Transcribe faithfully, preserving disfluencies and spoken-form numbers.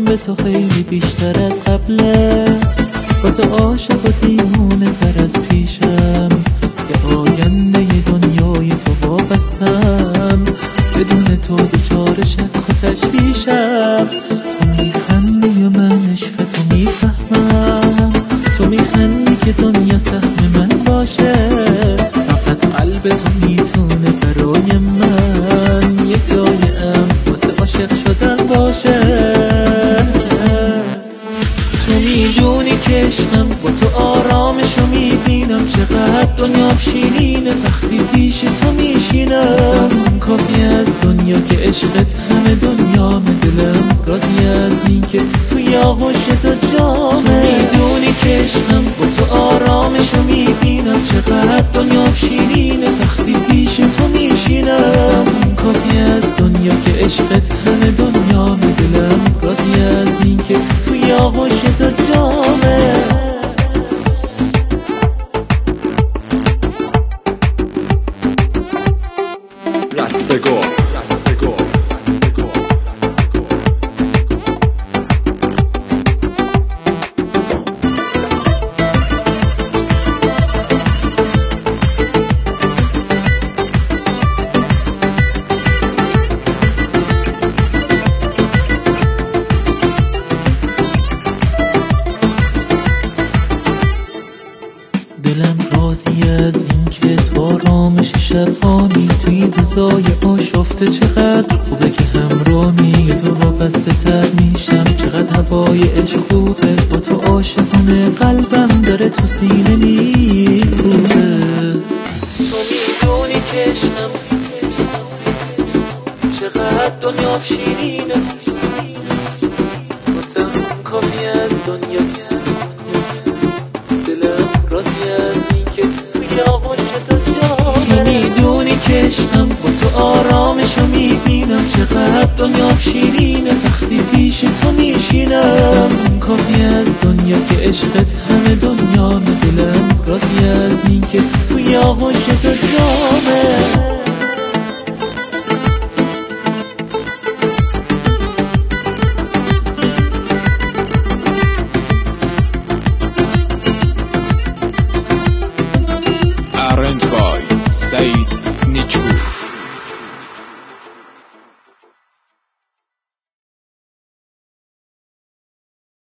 به تو خیلی بیشتر از قبله، با تو عاشق و دیوونه تر از پیشم، یه آینده ی دنیای تو وابستم، بدون تو دچار شک و تشویشم. تو میخندی و من عشق تو میفهمم، تو میخندی که دنیا سهم من باشه، فقط قلب تو میتونه برای من یک جایم واسه عاشق شدن باشه. تو میدونی که عشقم با تو آرامشو میبینم، چقدر دنیام شیرینه وقتی پیش تو میشینم. اصلا کافی از دنیا که عشقت همه دنیا، دلم راضی از این که توی آغوش تو جامه. تو میدونی که عشقم با تو آرامشو میبینم، چقدر دنیام شیرینه وقتی پیش تو میشینم. اصلا کافی از دنیا که عشقت همه دنیا، دلم راضی از این که توی آغوش تو جامه. رستگار دلم راضی از این که تو آرامش شبانی، توی روزای آشفته چقدر خوبه که همراهی تو وابسته تر میشم. چقدر هوای عشق خوبه، با تو عاشقونه قلبم داره تو سینه میکوبه. تو میدونی که عشقم چقدر دنیا شیرینه، واسه اون کافی از دنیا عشقم با تو آرامشو میبینم، چقدر دنیا شیرینه وقتی پیش تو میشینم. اصلا کافی از دنیا که عشقت همه دنیا، دلم راضی از این که توی آغوش تو جامه.